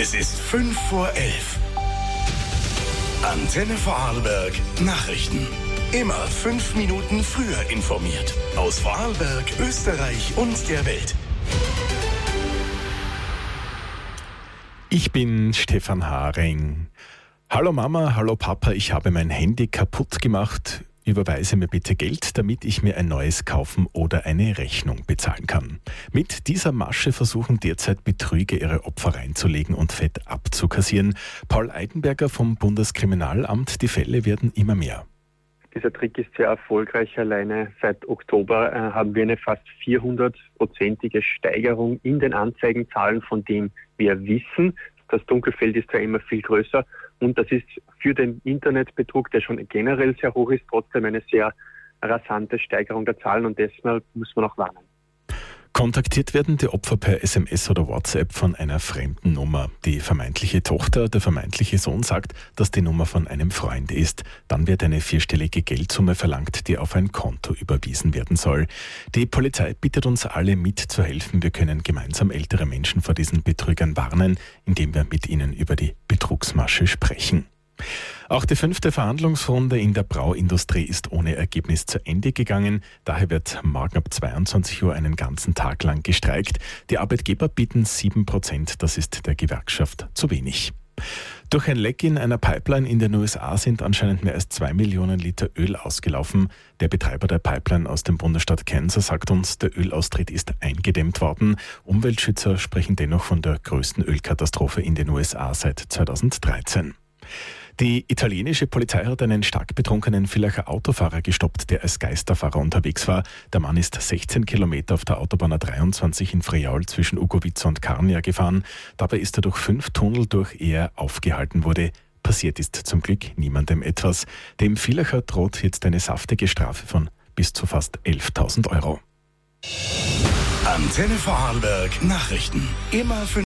Es ist 5:11 Uhr. Antenne Vorarlberg Nachrichten. Immer 5 Minuten früher informiert. Aus Vorarlberg, Österreich und der Welt. Ich bin Stefan Haring. Hallo Mama, hallo Papa, ich habe mein Handy kaputt gemacht. Überweise mir bitte Geld, damit ich mir ein neues kaufen oder eine Rechnung bezahlen kann. Mit dieser Masche versuchen derzeit Betrüger ihre Opfer reinzulegen und Fett abzukassieren. Paul Eidenberger vom Bundeskriminalamt, die Fälle werden immer mehr. Dieser Trick ist sehr erfolgreich. Alleine seit Oktober haben wir eine fast 400-prozentige Steigerung in den Anzeigenzahlen, von dem wir wissen. Das Dunkelfeld ist ja immer viel größer und das ist für den Internetbetrug, der schon generell sehr hoch ist, trotzdem eine sehr rasante Steigerung der Zahlen und deshalb muss man auch warnen. Kontaktiert werden die Opfer per SMS oder WhatsApp von einer fremden Nummer. Die vermeintliche Tochter, der vermeintliche Sohn sagt, dass die Nummer von einem Freund ist. Dann wird eine 4-stellige Geldsumme verlangt, die auf ein Konto überwiesen werden soll. Die Polizei bittet uns alle mitzuhelfen. Wir können gemeinsam ältere Menschen vor diesen Betrügern warnen, indem wir mit ihnen über die Betrugsmasche sprechen. Auch die 5. Verhandlungsrunde in der Brauindustrie ist ohne Ergebnis zu Ende gegangen. Daher wird morgen ab 22 Uhr einen ganzen Tag lang gestreikt. Die Arbeitgeber bieten 7%, das ist der Gewerkschaft zu wenig. Durch ein Leck in einer Pipeline in den USA sind anscheinend mehr als 2 Millionen Liter Öl ausgelaufen. Der Betreiber der Pipeline aus dem Bundesstaat Kansas sagt uns, der Ölaustritt ist eingedämmt worden. Umweltschützer sprechen dennoch von der größten Ölkatastrophe in den USA seit 2013. Die italienische Polizei hat einen stark betrunkenen Villacher Autofahrer gestoppt, der als Geisterfahrer unterwegs war. Der Mann ist 16 Kilometer auf der Autobahn A23 in Friaul zwischen Ugovica und Carnia gefahren. Dabei ist er durch 5 Tunnel durch, ehe er aufgehalten wurde. Passiert ist zum Glück niemandem etwas. Dem Villacher droht jetzt eine saftige Strafe von bis zu fast 11.000 Euro. Antenne Vorarlberg Nachrichten. Immer